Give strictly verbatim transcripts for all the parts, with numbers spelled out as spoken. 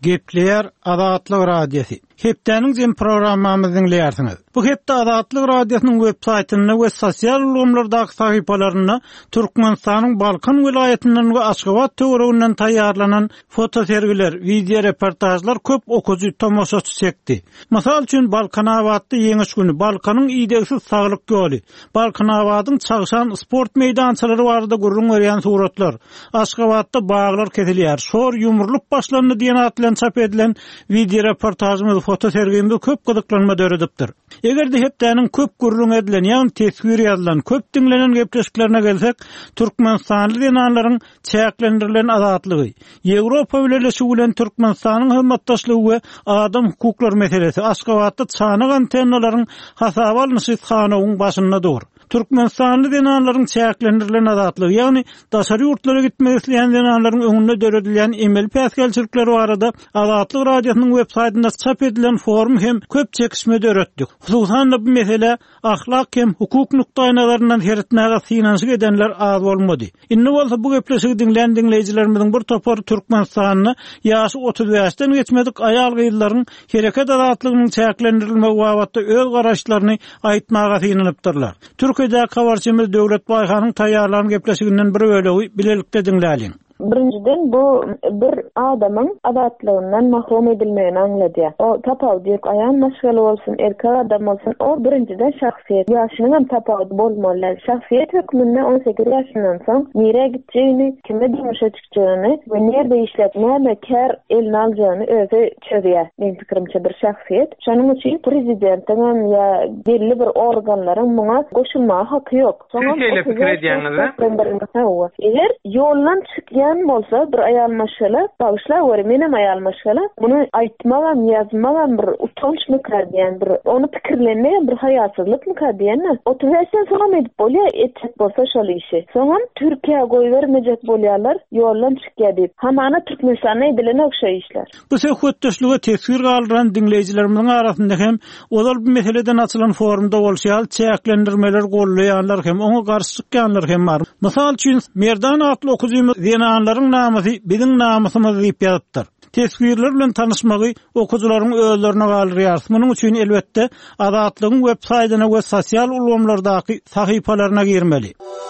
Gepler Azatlyk Radiosu. Hepdeniň jem programmamyzyň dinleýärsiňiz. Bu hepde Azatlyk Radiosynyň web saýtyna we sosial ulamlardaky sahypalaryna Türkmenistanyň Balkan vilayetinden we Aşgabat töwereginden taýýarlanan foto sergiler, video reportajlar köp okuwçy tomoşaçy çekdi. Masal üçin Balkan awatda ýeňiş güni, Balkanyň iýdegsiz saglyk ýoly, Balkan awadyň çagşan sport meýdançalary barada gurrun berýän suratlar, Aşgabatda baglar kesilýär, şor ýumurlyp başlandy diýen atlan çap edilen video reportajymyz foto sergimde köp gydyklanma döredipdir. Egerde hepdeniň köp gurrun edilen ýa-ni tesvir ýazylan, köp dinlenen gepleşiklerine gelsek, Türkmenistanly dinanlaryň çäklendirilen azatlygy, Ýewropa bileşigi bilen Türkmenistanyň hymmatdaşlygy we adam hukuklary meselesi Aşgabatda çanyk antennalaryň hasaba alnyşy xanawyň başynda dur. Türkmenistanly dinanlaryň çäklendirilen azatlygy, ýagny daşary ýurtlara gitmek isleýän dinanlaryň öňünde döredilen emel päsgelçilikleri barada Azatlyk Radiosynyň web saýtynda çap edilen forum hem köp çekişme döretdik. Hususan bu mesele ahlak hem hukuk nukdaýynazaryndan heritmäge synanşyk edenler az bolmady. Indi bolsa bu gepleşigi dinleýän dinleýijilerimiziň bir topar Türkmenistanyny ýaşy otuz ýaşdan geçmedik aýal gyzlaryň hereket azatlygynyň çäklendirilmegi wagtda öz garaşlaryny aýtmaga synanypdyrlar. Türkiýede kawarçymyz Döwlet Baýhanyň taýýarlanan gepleşiginden bir bölegi bilelikde dinläýän. Birinciden bu bir adamın azatlığından mahrum edilmeyini anladı. O tapav deyip ayağın maşgalı olsun, erkek adam olsun, o birinciden şahsiyet. Yaşının hem tapav bolmalı. Şahsiyet hükmünde on sekiz yaşından son nereye gideceğini, kime dönüşe çıkacağını ve nerede işletmeye ve kar eline alacağını özü çözüyor. Benim fikrimce bir şahsiyet. Şunun için prezidentin ya belli bir organların buna koşulmaya hakkı yok. Türkiye'yle fikir ediyorsunuz. Eğer yoldan çıkıyor bolsa bir ayal maşgala, bağışla var menem ayal maşgala. Bunu aýtmagan, ýazmagan bir utanç mı kadiyen, bir onu pikirlenmeyen bir hayatsızlık mı kadiyen? otuz yaşdan sonra edip bolýar, etjek bolsa şol işi. Soňra Türkiýe goý bermejek bolýarlar, ýoldan çykýar diýip. Hamana Türkmenistana edilen okşay işler. Bu söhbetdeşlige tesir galdyran dinleýijilerimiň arasynda hem olal bu meseleden açylan forumda bolşýar, çäklendirmeler gollaýanlar hem oňa garşy çykýanlar hem bar. Mysal üçin Merdan atly okuwçymyz dinanlaryň namysy biziň namysymyz diýip ýazypdyr. Tesvirler bilen tanışmagy okuwçylaryň özlerine galýar. Munyň üçin elbetde Azatlygyň web saýtyna we sosial ulamlardaky sahypalaryna girmeli.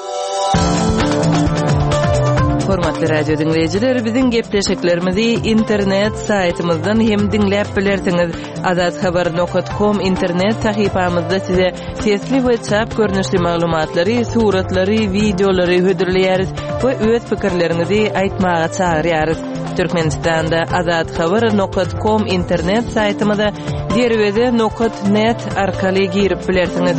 Hormatly radio dinleyijiler, biziň gepleşiklerimizi internet saýtymyzdan hem dinläp bilersiňiz. azat habar nokta com internet sahypamyzda size sesli we çap görnüşli maglumatlary, suratlary, videolary hödürleýäris we öz pikirlerinizi aýtmaga çagyrýarys. Türkmenistanda azat habar nokta com internet saýtymyza derwede nokta net arkaly girip bilersiňiz.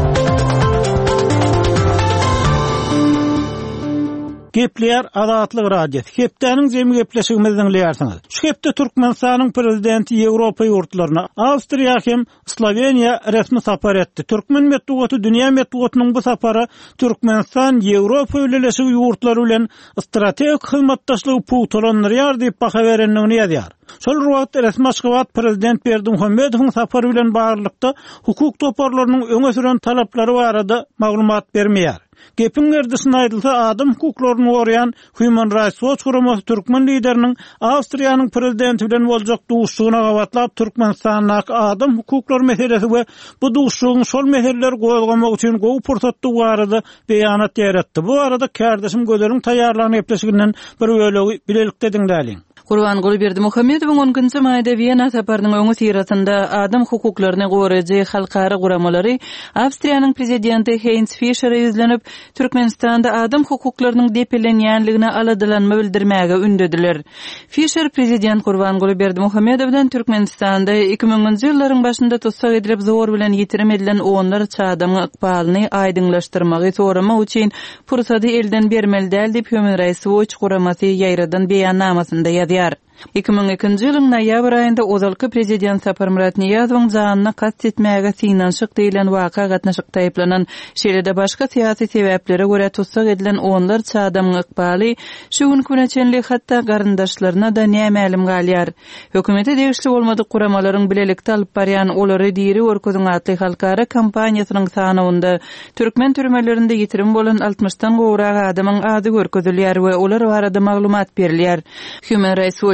Gepler Azatlyk Radiosu. Hepdeniň jemi gepleşigimizden dinleýärsiňiz. Şu hepde Türkmenistanyň prezidenti Ýewropa ýurtlaryna, Awstriýa hem Sloveniýa resmi sapar etdi. Türkmen medeniýeti dünýä medeniýetiniň bu sapary Türkmenistan Ýewropa ýöneşigi ýurtlary bilen strategik hyzmatdaşlygy puwtalanýar diýip baha berenligini ýazýar. Şol ruwatda resmi Aşgabat prezident Berdimuhammedowyň sapary bilen baglykda hukuk toparlarynyň öňe süren talaplary barada maglumat bermeýär. Gepin gerdisine aýdylsa, adam hukuklaryny goraýan Human Rights Watch guramasy Türkmen lideriniň Awstriýanyň prezidenti bilen boljak duşsugyna gawatlap Türkmenistanyň adam hukuklary meselesi we bu duşsugyň şol meseleleri gozgamak üçin gowy pursatdy barada beýanat ýaratdy. Bu arada kardeşim Gözeriň taýýarlanan gepleşiginden bir bölegi bilelikde dinläýin. Gurban Berdimuhammedowyň onunçy maýda Wiyana saparynyň öňü sirasynda adam hukuklaryny goraýjy halkara guramalary Awstriýanyň prezidenti Heinz Fischer izlenip Türkmenistanda adam hukuklarynyň depelenýänligine aladylanma bildirmäge ündediler. Fischer prezident Gurban Berdimuhammedowdan Türkmenistanda iki miňinji ýyllaryň başynda tutsak edilip zor bilen ýitirim edilen onlar çadamyň ykbalyny aýdyňlaşdyrmagy soramak üçin pursady elden bermeli däl diýip Human Rights Watch guramasy ýaýradan beýannamasynda ýazýar. iki miň ikinji ýylyň noýabr aýynda ozalky prezident Sapar Murat Niýazowyň janyna kast etmäge synanşyk diýilen waka gatnaşyk taýyplanan şeýlede başga syýasy sebäplere görä tutsak edilen onlar çadamyň ykbaly şu gün küneçenlik hatda garyndaşlaryna da nämälim galýar. Hökümete degişli bolmadyk guramalaryň bilelikde alyp barýan olary diýri örkezüň atly halkara kampaniýasynyň sanawynda türkmen türmelerinde ýitirim bolan altmışdan gowrak adamyň ady görkezilýär we olar barada maglumat berilýär. Human Rights Watch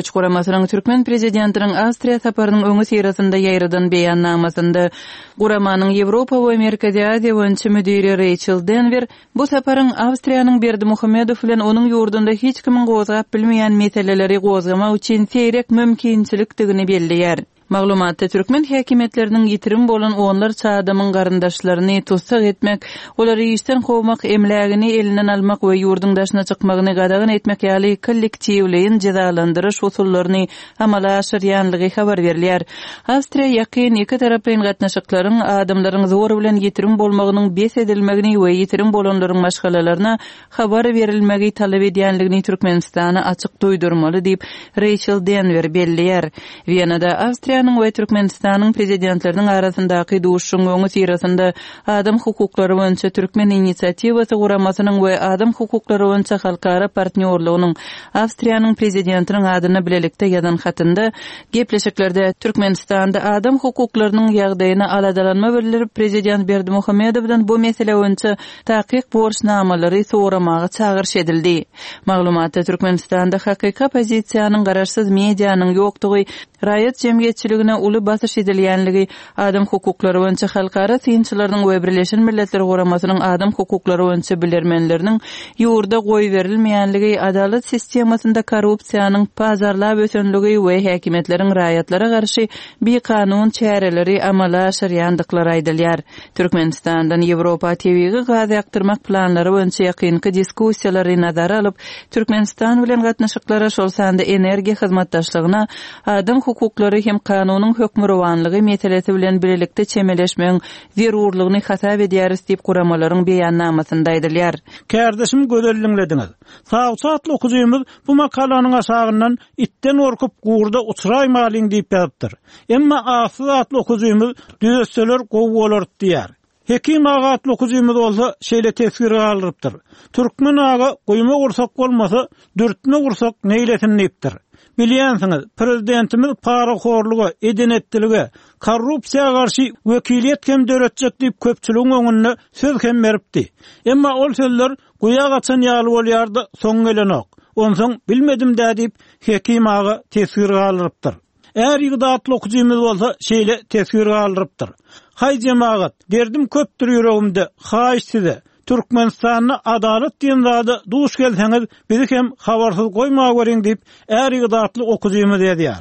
Güreş guramasynyň Türkmen prezidentiniň Awstriýa taparynyň öňü sirasynda ýaýradan beýannamasynda guramanyň Ýewropa we Amerikada Aziýa boýunça müdiri Rachel Denver bu taparyň Awstriýanyň Berdimuhammedow bilen onuň ýurdunda hiç kimin gozgap bilmeýän meseleleri gozgamak üçin seýrek mümkinçilikdigini belliýär. Maglumatda Türkmen häkimetleriniň ýitirim bolan onlar çadamyň garyndaşlaryny tutsak etmek, olary işden gowmak emlägini elinden almak we ýurdun daşyna çykmagyny gadagyn etmek ýaly kollektiwleýin jazalandyryş usullaryny amala aşyrýanlygy habar berilýär. Awstriýa ýakyn iki tarapyň gatnaşyklaryň adamlaryň zor bilen ýitirim bolmagynyň bes edilmegini we ýitirim bolanlaryň maşgalalaryna habar berilmegi talap edýänligini Türkmenistana açyk duýdurmaly diýip Rachel Denver belliýär. Wienada Awstriýa we Türkmenistanyň prezidentleriniň arasyndaky duşuşyň öňü sirasynda adam hukuklary boýunça Türkmen inisiatywasy guramasynyň we adam hukuklary boýunça halkara partnerligiň Awstriýanyň prezidentiniň adyna bilelikde ýazan hatynda gepleşiklerde Türkmenistanda adam hukuklarynyň ýagdaýyna aladalanma bildirip prezident Berdimuhamedowdan bu mesele boýunça takyk borçnamalary soramagy çağırş edildi. Maglumatda Türkmenistanda hakyky pozisiýanyň garaşsyz mediýanyň ýokdugy, raýat jemgyýetçiligine uly basyş edilýänligi, adam hukuklary boýunça halkara synçylarynyň we Birleşen Milletler Guramasynyň adam hukuklary boýunça bilermenleriniň ýurda goý berilmeýänligi, adalet sistemasynda korrupsiýanyň pazarlap ösenligi we häkimetleriň raýatlara garşy bir kanun çäreleri amala aşyrýandyklary aýdylýar. Türkmenistandan Ýewropa T V-ge gazy ýaktyrmak planlary boýunça ýakynky diskussiýalary nazara alyp, Türkmenistan bilen gatnaşyklara şol sanda energiýa hyzmatdaşlygyna, adam hukuklary hem kanunyň hökmürowanlygy meselesi bilen birlikde çemeleşmeň zerurlygyny hasap edýäris diýip guramalaryň beýannamasynda aýdylýar. Kärdeşim gözelliňlediňiz. Sağçatly okujymyz bu makalanyň aşagyndan itten orkup gurda uçuraýmalyň diýip ýazypdyr. Emma asy atly okujymyz düýetseler gowy bolar diýär. Hekim agatly okujymyz bolsa şeýle tesir galyrypdyr. Türkmen aga goýma gursak bolmasa dürtme gursak neýlesin diýipdir. Bilýänsiňiz, prezidentimiz paraxorlugy, edenetdiligi, korrupsiýaga garşy wekiliýet hem döretjek diýip köpçüligiň öňünde söz hem beripdi. Emma ol sözler goýa gaçan ýaly bolýardy, soň gelenok. Onsoň bilmedim dä diýip hekim aga tesir galyrypdyr. Eğer ýygdatly okujymyz bolsa şeýle tesir galyrypdyr. Hay jemaat, derdim köpdür ýüregimde, haýyş size. Türkmenistanyň adalet diýen zady duş gelseňiz, bizi hem habarsyz goýmagy beriň diýip äri ýygdatly okujymyz ýazýar.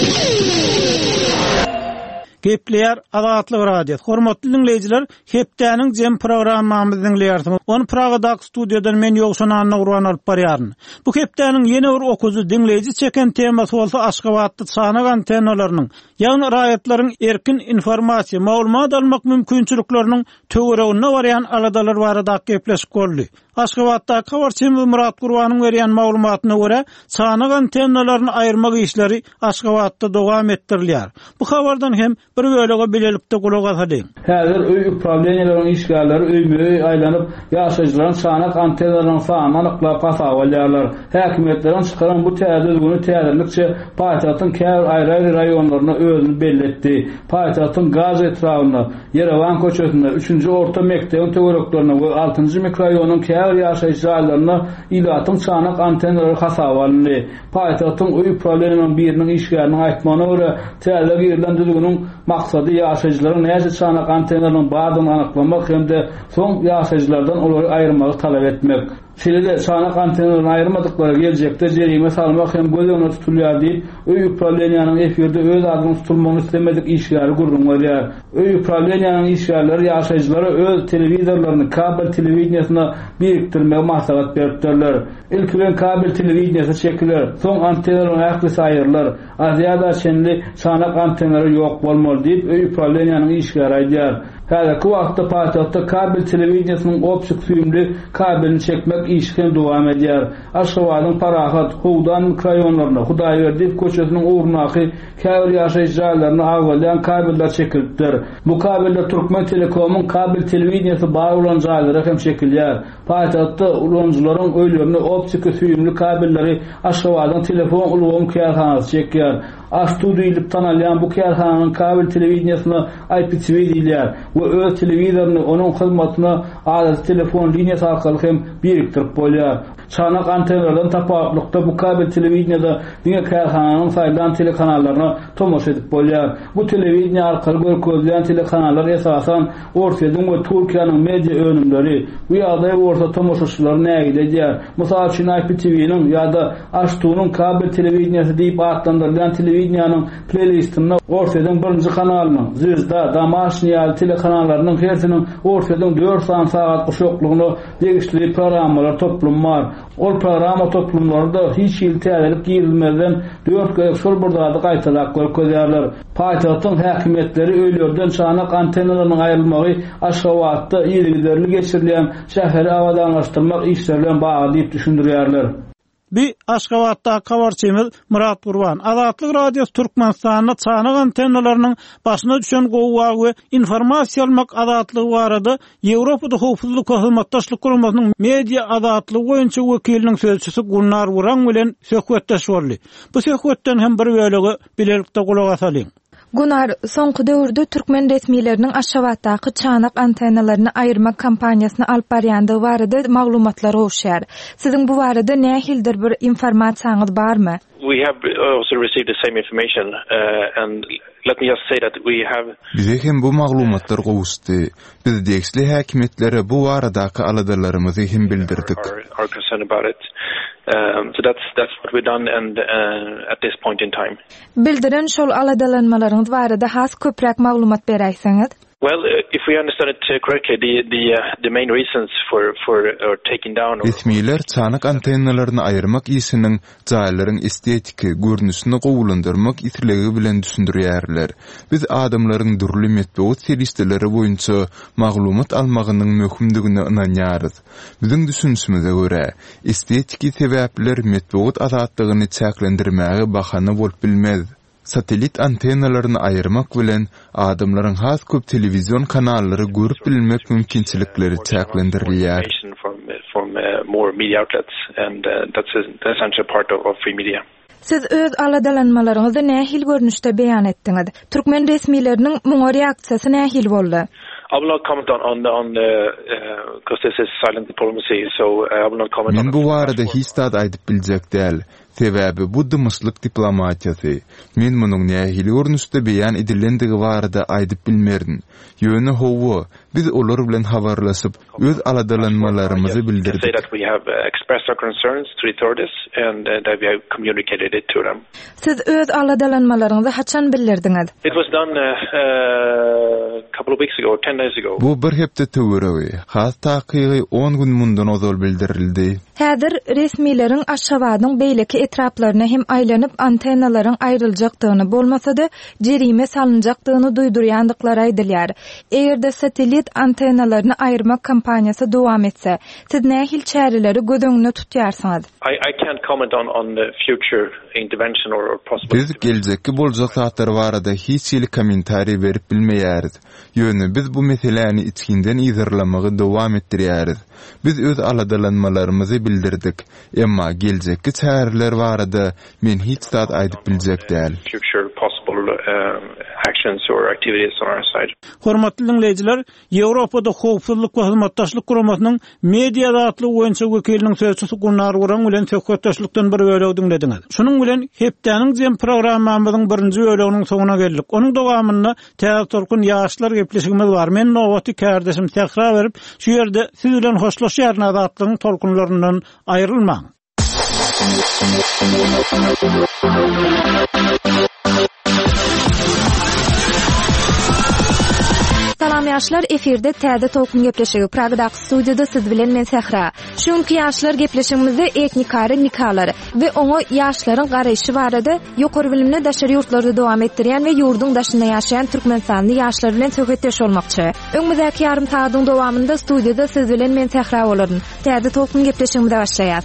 Gepleýär Adatlyk radio. Hormatly dinleýijiler, hepdäniň jem programmamyzy dinleýärsiňiz. Onu Pragada studiýadan men ýogşan Anna Urban alyp barýaryn. Bu hepdäniň ýene bir okuzy dinleýiji çeken temasy bolsa Aşgabatda çanak antennalarynyň, ýani raýatlaryň erkin informasiýa, maglumat almak mümkinçilikleriniň töweregine barýan aladalar barada gepleşip boldy. Aşgabatda Kawarçym we Murat Gurbanyň berýän maglumatyna görä, çanak antennalaryny aýyrmak işleri Aşgabatda dowam etdirilýär. Bu habardan hem bir bölege bilelikde gulak asady. Häzir öý problemlaryň işgalleri öýmüň aýlanyp ýaşaýjylaryň çanak antennalarynyň sanyny anyklap gasabalýarlar. Häkimetleriň çykaran bu täzirligini täzirlikçe paýtagtyň käbir aýry raýonlaryna özüni belletdi. Paýtagtyň gaz etrawyna, Yerevan köçesinde üçünji orta mekdebiň töwereklerine we altynjy mikroraýonyň käbir ýaşaýjylaryna ilatyň çanak antennalary gasabaldy. Paýtagtyň öý problemlaryň biriniň işgalini aýtmagyna görä, täze birilen düzgünüň maksady ýaşaýjylaryň näçe çanak antennalarynyň bardygyny anyklamak hemde soň ýaşaýjylardan olary aýyrmagy talap etmek. Şeýle çanak antennalaryny aýyrmadyklary geljekde jerime salmak hem göz öňüne tutulýar diýip öý problemlaryň efirde öz adyny tutulmagyny istemedik işgäri gurulýar. Öý problemlaryň işgärleri ýaşaýjylary öz telewizorlaryny kabel telewizionyna birikdirmek maslahat beripdirler. Ilkilen kabel telewizionyasy çekilir, soň antennalaryň aýaklysy aýyrlar. Aziýada şeňli çanak antennalary ýok bolmaly diýip öý problemlaryň işgäri aýdýar. Häzirki wagtda paýtagtda kabel telewizionynyň optik süýümli kabelini çekmek işken dowam edýär. Aşgabatyň Parahat, Howdan mikroraýonlaryna, Hudaýberdi köçesiniň uğrunaqy käbir ýaşaýjy jaýlaryna awaldan kabeller çekilipdir. Bu kabeller Türkmen Telekomyň kabel telewizionyasy bar bolan jaýlara hem çekilýär. Paýtagtda ulanjylaryň öýlerine optik süýümli kabelleri Aşgabatyň telefon ulgamy kärhanasy çekýär. Astudiýilip tanalýan bu kärhananyň kabel telewizionysyna I P T V diýilýär we öz telewizoryny onuň hyzmatyna adaty telefon liniýasy arkaly hem birikdirip bolýar. çanak antenlerden tapawlykda bu kabel telewizionyada diňe kärhananyň saýlan telekanallarına tomoş edip bolýar. Bu telewiziony arkaly görkezýän telekanallar esasan Ortaýa we Türkiýanyň media önümleri, bu ýagdaý orta tomoşaçylar näme edýär? Mysal üçin I P T V'niň ýa-da Aştuğ'nun kabel telewizionyasy diýip adlandyrılan telewizionyanyň playlistinde Ortaýanyň birinji kanalynyň, Zvezda, Damaşny ýa-da telekanallarının hersiniň Ortaýanyň dört saat goşoklugyny degişli programmalar toplum var. Ol programa toplumlarda hiç il täzelip girilmeden dört göýek şol burda gaýtalak görkezýärler. Paýtagtyň häkimetleri öýlerden çanak antennalarynyň aýrylmagy Aşgabatda ýerlilerli geçirilen şäheri awadanlaşdyrmak işlerinden bagy diýip düşündirýärler. Bir Aşgabatda kabarçymyz Murat Gurban Azatlyk Radiosu Türkmenistanyň çanak antennalarynyň başyna düşen gowy we informasiýa almak azatlygy barada Ýewropada howpsuzlyk we hyzmatdaşlyk guramasynyň media azatlygy boýunça wekiliniň sözçüsi Gunnar Wuran bilen söhbetdeş boldy. Bu söhbetden hem bir bölegi bilelikde gulak asalyň. Gunnar, soňky döwürde türkmen resmiýetleriniň Aşgabatdaky çanak antennalaryny aýyrmak kampaniýasyny alyp barýandygy barada maglumatlar owşar. Siziň bu barada nähildir bir informasiýaňyz barmy? We have also received the same information uh, and let me just say that we have Bize hem bu maglumatlar gowuşdy. Biz degişli häkimetlere bu baradaky aladalarymyzy hem bildirdik. Are, are concerned about it. Um, so that's that's what we've done and uh, at this point in time. Bildiren şol aladalanmalaryňyz barada has köprek maglumat beräýsiňiz? Well, uh, if we understand it uh, correctly, the the uh, the main reasons for for or taking down or Resmiýetler çanak antennalaryny aýyrmak isiniň jaýlaryň estetiki görnüşini gowulandyrmak itligi bilen düşündirýärler. Biz adamlaryň durly metod seriýetleri boýunça maglumat almagynyň möhümdigine inanýarys. Biziň düşünýüşimize görä, estetiki sebäpler metod azatlygyny çäklendirmäge bahana bolup bilmez. Satelit antennalaryny aýyrmak bilen adamlaryň has köp telewizion kanallary görüp bilmek mümkinçilikleri çäklendirilýär. from from uh, more media outlets and uh, that's an essential part of, of free media. Siz öz aladalanmalaryňyzda nähil görnüşde beýan etdiňiz? Türkmen resmiýetleriniň muňa reaksiýasy nähil boldy? I will not comment on on the, on the because uh, this is silent diplomacy, so uh, I will not comment Men on. bu barada hiç zat aýdyp biljek däl. Sebäbi bu dymyslyk diplomatiýasy. Men munyň nähili görnüşde beýan edilendigi barada aýdyp bilmerdim. Ýöne howa biz olar bilen habarlaşyp öz aladalanmalarymyzy bildirdik. Say that we have uh, expressed our concerns to the authorities and uh, that we have communicated it to them. Siz öz aladalanmalaryňyzy haçan bildirdiňiz? It was done a uh, uh, couple of weeks ago, ten days ago. Bu bir hepde töwürewi. Has takygy on gün mundan ozal bildirildi. Häzir resmiýetlerin Aşgabatyň beýleki etraplaryna hem aýlanyp antennalaryň aýryljakdygyny bolmasa-da jerime salynjakdygyny duýdurýandyklary aýdylýar. Egerde satelit antennalaryny aýyrmak kampaniýasy dowam etse, siz nähil çäreleri göz tutýarsyňyz? I I can't comment on on the future intervention or, or possible. Biz geljekki boljak zatlar barada hiç ýyly kommentari berip bilmeýäris. Ýöne biz bu meseleni içinden ýygyrlamagy dowam etdirýäris. Biz öz aladalanmalarymyzy bildirdik. Emma geljekki çäreler barada men hiç zat aýdyp biljek däl. Future possible um, actions or activities on our side. Hormatly dinleyijiler, Ýewropada howpsuzlyk we hyzmatdaşlyk guramasynyň media azatlygy boýunça wekiliniň sözçüsi Gunnar Wuran bilen söhbetdeşlikden bir bölegi dinlediňiz. Şunuň bilen hepdeniň jem programmamyzyň birinji böleginiň soňuna geldik. Onuň dowamynda täze torkun ýaşlar gepleşigimiz bar. Men nowaty kärdeşim tekrar berip, şu ýerde siz bilen hoşlaşýar azatlygyň tolkunlaryndan aýrylmaň. Salam ýaşlar, efirde täze tolkun gepleşigi Pragadaky studiýada siz bilen men Sehra. Şuňky ýaşlar gepleşigimizde etnikary nikalary we oňa ýaşlaryň garaýşy barada ýokary bilimli daşary ýurtlarda dowam etdirýän we ýurduň daşynda ýaşaýan türkmenistanyň ýaşlary bilen söhbetdeş bolmakçy. Öňümizde ýarym saýdyň dowamynda studiýada siz bilen men Sehra bolaryn. Täze tolkun gepleşigimizde başlaýar.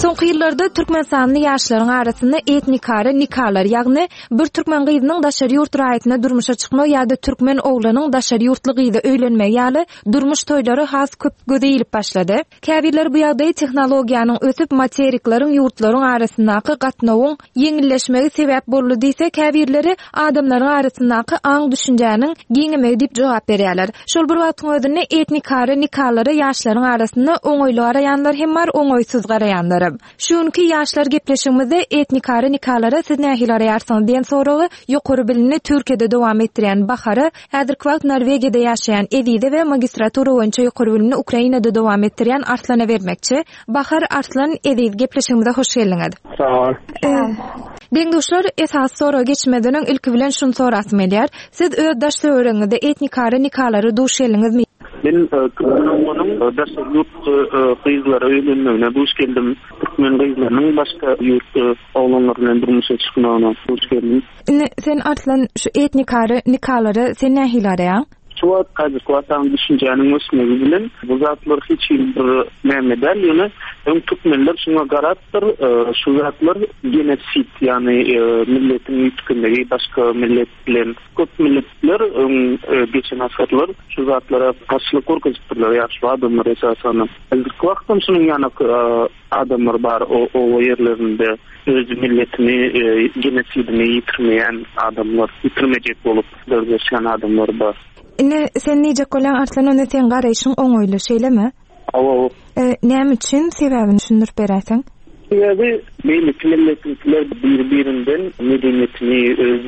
Soňky ýyllarda Türkmenistanyň ýaşlaryň arasynda etnikary nikalar, ýagny bir türkmen gyzynyň daşary ýurt raýatyna durmuşa çykma ýa-da türkmen oglanyň daşary ýurtly gyzda öýlenme ýaly durmuş toýlary has köp gödeyilip başlady. Käbirler bu ýagdaý tehnologiýanyň ösüp materiklaryň ýurtlaryň arasyndaky gatnawyň ýeňilleşmegi sebäp boldy diýse, käbirleri adamlaryň arasyndaky aň düşünjäniň giňemegi diýip jogap berýärler. Şol bir wagtyň özünde etnikary nikalary ýaşlaryň arasynda oňoýly garaýanlar hem bar, oňoýsuz garaýanlar. Şunki ýaşlar gepleşigimizde etnikary nikalara siz nähili araýarsyňyz diýen soragy ýokary bilimli Türkiýede dowam etdirýän Bahary, häzirki wagt Norwegiýede ýaşaýan Edide we magistratura boýunça ýokary bilimli Ukrainada dowam etdirýän Arslana bermekçi. Bahar, Arslan, Edide gepleşigimizde hoş geldiňiz. Sag ol. Deňdoşlar, esas soraga geçmeden öň ilki bilen şunu sorasym edýär. Siz öz daş söwreňizde etnikary nikalary duş geldiňizmi? Ben Kırgızistan'ın daşary ýurt gyzlary öýlenmegine duş geldim. Türkmen gyzlarynyň başga ýurt oglanlary bilen durmuşa çykmagyna duş geldim. Sen Arslan şu etnikary nikalary sen nähili araýan? Şu wagtda kuatan düşünjäniň ösmegi bilen bu zatlar hiç bir näme ýöne öň türkmenler şuňa garatdyr, şu zatlar genosit, ýani milletiň ýitkindigi başga millet bilen köp milletler geçen asyrlar şu zatlara garşylyk görkezipdirler, ýaşy adamlar esasany. Ilgirki wagtdan şunyň ýana adamlar bar o ýerlerinde öz milletini, genosidini ýitirmeýän adamlar, ýitirmejek bolup dördüşen adamlar bar. Ne sen nice kolan Arslan onu sen garaýşyň oňoýly şeýlemi? Awa. Näme üçin sebäbini düşündirip beräsiň? Sebebi beýle milletler bir-birinden medeniyetini, öz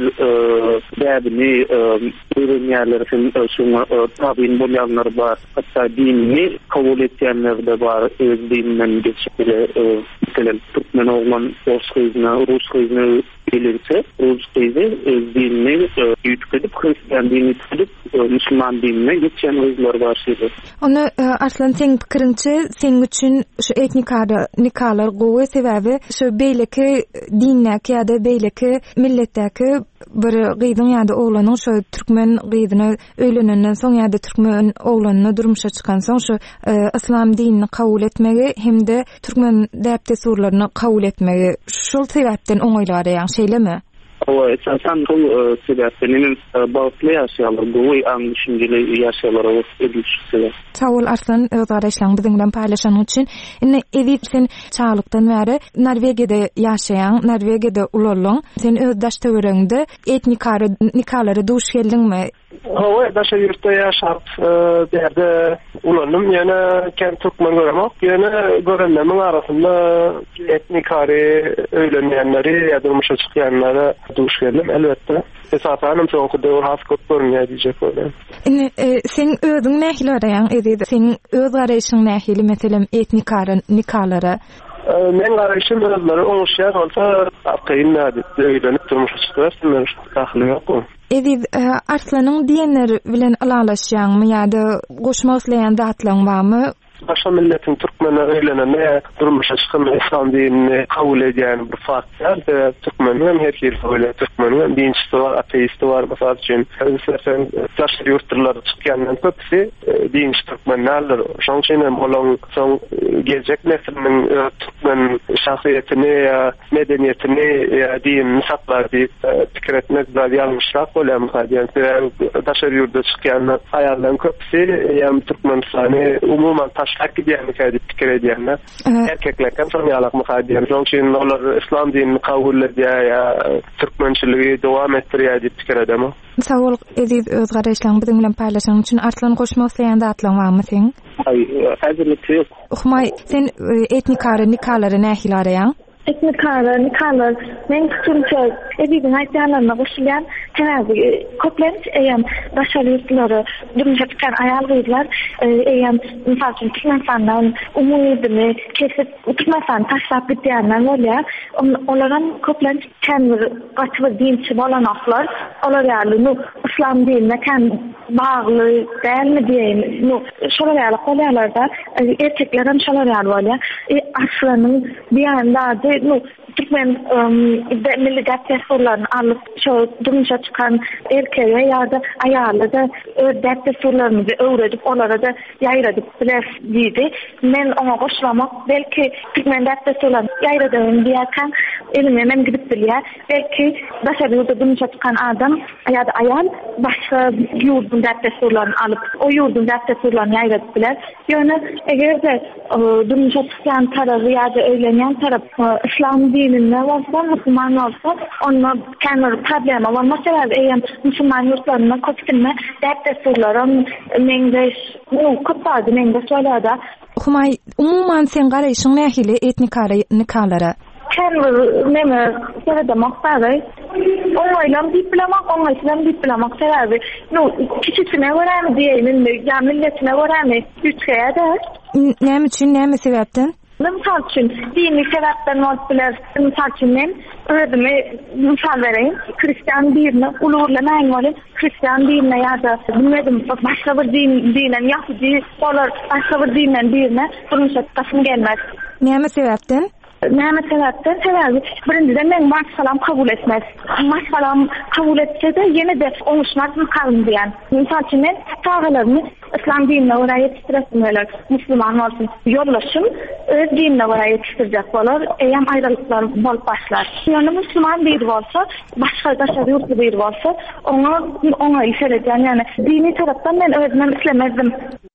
däbini öýrenýärler, şoňa tabiň bolýanlar bar, hatda dinini kabul etýänler de bar, öz dininden geçipdir. Mesela Türkmen oglan rus gyzyna, rus gyzyna bilinse, rus gyzy öz dinini ýütküdip, Hristiýan dinini ýütküdip, Müslüman dinine geçen gyzlar bar şeýle. Onu Arslan sen pikirinçe sen üçin şu etnikary nikalar gowy sebäbi şu beýleki dinläki ýa-da beýleki milletdäki bir gyzyň ýa-da oglanyň şu türkmen gyzyna öýlenenden soň ýa-da türkmen oglanyna durmuşa çykan soň şu islam dinini kabul etmegi hemde türkmen däpde surlaryny kabul etmegi şol sebäpden oňoýly araýan şeýlemi? O esasen bu sebäpden bagtly ýaşaýarlar, gowy aň düşünjeli ýaşaýarlar edilýär. Sağ ol Arslan, öz garaşlaryňy biziň bilen paýlaşanyň üçin. Ine Edip sen çağlykdan bäri Norwegiýede ýaşaýan, Norwegiýede ularlaň, sen öz daş töwereňde etnikary nikalary duş geldiňmi? Hawa daşa ýurtda ýaşap derde ulanım, ýene kem türkmen göremek, ýene görenleriň arasynda etnikary öýlenýänleri ýa-da durmuşa çykýanlara duş geldim elbetde. Esasanım soňky döwür has köp görünýär diýjek bolan. Ine sen özüň nähili araýan edidi? Sen öz garaýşyň nähili meselem etnikary nikalara? Men garaýşym özleri oňuşýar bolsa akyn nädip öýlenip durmuşa çykýar, tahlyl ýok. Edip Arslanyň diýenleri bilen alalaşýanmy ýa-da goşmak isleýän zatlaryň barmy? Başga milletin türkmeni öýlenene durmuşa çykan islam dinini kabul edýän bir faktor. Türkmenler her ýerde öyle türkmenler dinçi var, ateist var. Mesela üçin sen daşary ýurtlara çykýandan köpsi dinçi türkmenler. Şoň üçin bolan soň gelecek nesliniň türkmen şahsiýetini, medeniýetini, dinini saklar diýip pikir etmek biraz ýalňyşrak bolan hadýan. Daşary ýurtda çykýan aýallarň köpsi ýa-da türkmenistany umuman taşlak diýen kädip pikir edýänler. Erkekler hem şoň ýalak mukaddiýan. Şoň üçin olar islam dinini kabul edýär ýa türkmençiligi dowam etdirýär diýip pikir edýär. Sağ ol Edip, öz garaýşlaryňy biziň bilen paýlaşaň üçin Arslan goşmak isleýän zatlaryň barmy seň? Ay, häzirlikde ýok. Uhmay, sen etnikary nikalary nähili araýan? Etnikary nikalar men fikrimçe Edip'in aýtýanlaryna goşulýan täze köplenç eýem daşary ýurtlary durmuşa çykan aýal gyzlar eýem mysal üçin Türkmenistandan umumydny kesip Türkmenistan taşlap gitýänler bolýar. Olaryň köplenç kändiri gaçyp dinçi bolanaklar, olar ýaly nu islam dinine käm bagly dälmi diýeýin. Nu şolar ýaly bolýarlarda erkekler hem şolar ýaly bolýar. Aslanyň diýende no Türkmen milli gazetelerini alıp şu durmuşa çıkan erkeğe ya da ayarlı da gazetelerini öğretip onlara da yayradıp biler deydi. Men ona koşulamak belki Türkmen gazetelerini yayradığım diyerken elime men gidip bilýär. Belki başka yurda durmuşa çıkan adam ya da ayal başka yurdun gazetelerini alıp o yurdun gazetelerini yayradıp biler. Yani eğer de durmuşa çıkan tarafı ya da öğlenen taraf İslam dinine varsa, Müslüman olsa onunla kendi problemi olmaz. Eğer Müslüman yurtlarına koştunma dert surların mengeş bu kutardı mengeş öyle Humay umuman sen garayşın nähili etnikara nikalara kendi neme sebede maksadı onaylam diplomak onaylam diplomak sebebi no küçüksüne öğrenme diyelim ya milletine öğrenme ülkeye de näme üçin näme sebepten Misal için dini sebepten olsalar, misal için ben ödümü misal vereyim. Hristiyan dinine, ulurlamayın olun. Hristiyan dinine ya da bilmedim başka bir din, dinen Yahudi olur, başka bir dinen birine bunun şartlasım gelmez. Näme sebepten? Näme sebepten? Sebebi birinciden men maşsalam kabul etmez. Maşsalam kabul etse de yine de onuşmaz mı kalın diyen. Misal için ben tağalarını İslam dinine oraya yetiştiresim öler. Müslüman olsun. Yollaşım öz dinine oraya yetiştirecek olur. Eğer ayrılıklar bol başlar. Yani Müslüman bir olsa, başka da yurtlu bir olsa ona, ona iseleceğim. Yani dini taraftan ben özümden islemezdim.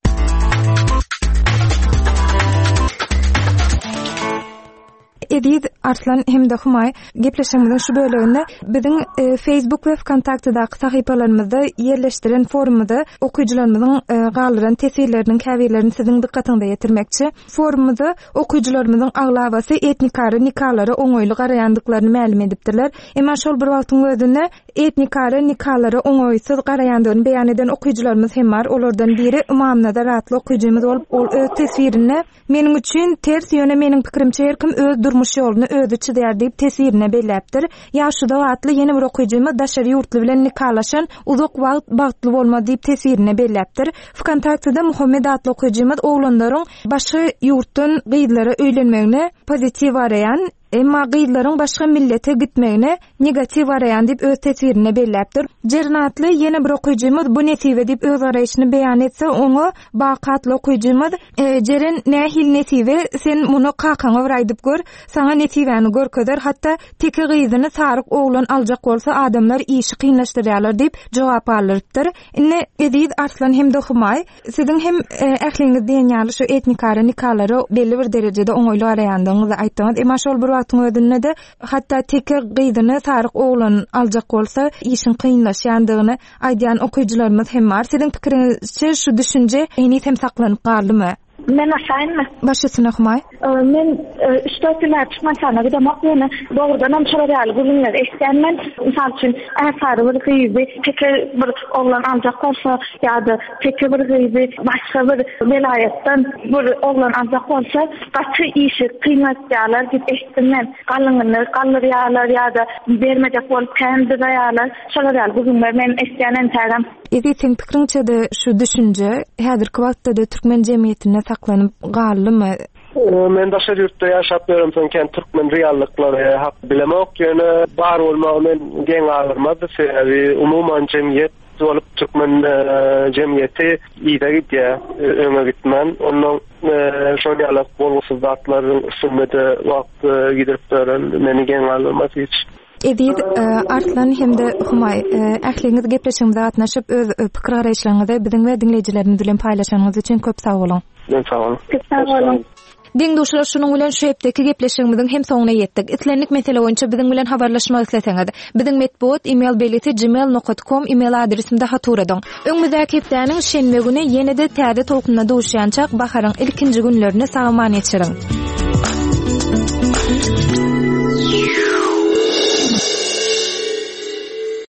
Edid Arslan hem de Humay gepleşmemizin şu bölümünde bizim e, Facebook ve kontaktdaki sahipalarımızda yerleştiren forumda okuyucularımızın e, galyran tesirlerinin käbirlerini sizin dikkatinize getirmekçi. Forumda okuyucularımızın aglabası etnikara nikalary oňoýly garaýandyklaryny ma'lum edipdirler. Emma şol bir wagtyň özünde etnikara nikalary oňoýsuz garaýandygyny beýan eden okuyucularymız hem bar. Olardan biri Imamnada ratly okuyjymyz bolup ol öz tesirini meniň üçin ters ýöne meniň pikirimçe her kim öz durmuş ýolunu özü çydýar diýip tesirine belläpdir. Ýaşyda wagtly ýene bir okuyjymy daşary ýurtly bilen nikalaşan uzak wagt bagtly bolmady diýip tesirine belläpdir. Kontaktda Muhammed atly okuyjymyz oglanlaryň başga ýurtdan gyýdlara öýlenmegine pozitiv arayan emma gyýdlaryň başga millete gitmegine negativ arayan diýip öz tesirine belläpdir. Jernatly ýene bir okuyjymyz bu netiwe diýip öz araýyşyny beýan etse, oňa baqatly okuyjymyz e, jeren nähil netiwe sen muny qaqaňa wraýdyp gör, sana netiwäni görkezler, hatda teki gyzyny saryk oglan aljak bolsa adamlar işi kynlaşdyrýarlar diýip jogap alypdyr. Ine Edid Arslan hem de Humay siziň hem ähliňiz diýenýär şu etnikara nikalary belli bir derejede oňoýly araýandygyňyzy aýtdyňyz. Emma şol bir wagtyň özünde de hatda teki gyzyny saryk oglan aljak bolsa işin kynlaşýandygyny aýdýan okuyucularymyz hem bar. Siziň pikiriňizçe şu düşünje eni hem saklanyp galdymy? Men aşaýynmy? Başysyna Humay. Men üç dört ýyl çıkmasaňa bir de maklyny dogrudan hem şolaryal gülünler eslenmen. Misal üçin äsary bir gyzy teke bir oglan aljak bolsa ýa-da teke bir gyzy başga bir vilayatdan bir oglan aljak bolsa gaçy işi kynatýarlar diýip eslenmen. Galynyny gallyrýarlar ýa-da bermejek bolup kendirýarlar. Şolaryal gülünler men eslenen tägem. Editin pikiriňçe de şu düşünje häzirki wagtda da türkmen jemgyýetine saklanyp galdymy? Men daşary ýurtda ýaşap ýörümsen ken türkmen reallyklary hak bilemek ýöne bar bolmagy men geň agyrmady. Sebebi umuman jemgyýet bolup türkmen jemgyýeti ýa-da gitýär, öňe gitmän. Onuň şoňalyk bolgusyz zatlaryň üstünde wagt gidirip duran meni geň agyrmady hiç. Edid Arslan hem de Humay ähliňiz gepleşigimizde gatnaşyp öz pikir garaýşlaryňyzy biziň we dinleýijilerimiz bilen paýlaşanyňyz üçin köp sag bolun. Ben sag bolun. Köp sag bolun. Diň dostlar, şunuň bilen şu hepdeki gepleşigimizin hem soňuna ýetdik. Itlenlik mesele boýunça biziň bilen habarlaşmak isleseňiz, biziň metbuat email beleti gmail nokta com email adresimde haturadyň. Öňümüzdäki hepdäniň şenme güni ýene-de täze tolkunna duşýançak baharyň ilkinji günlerini sagaman geçiriň.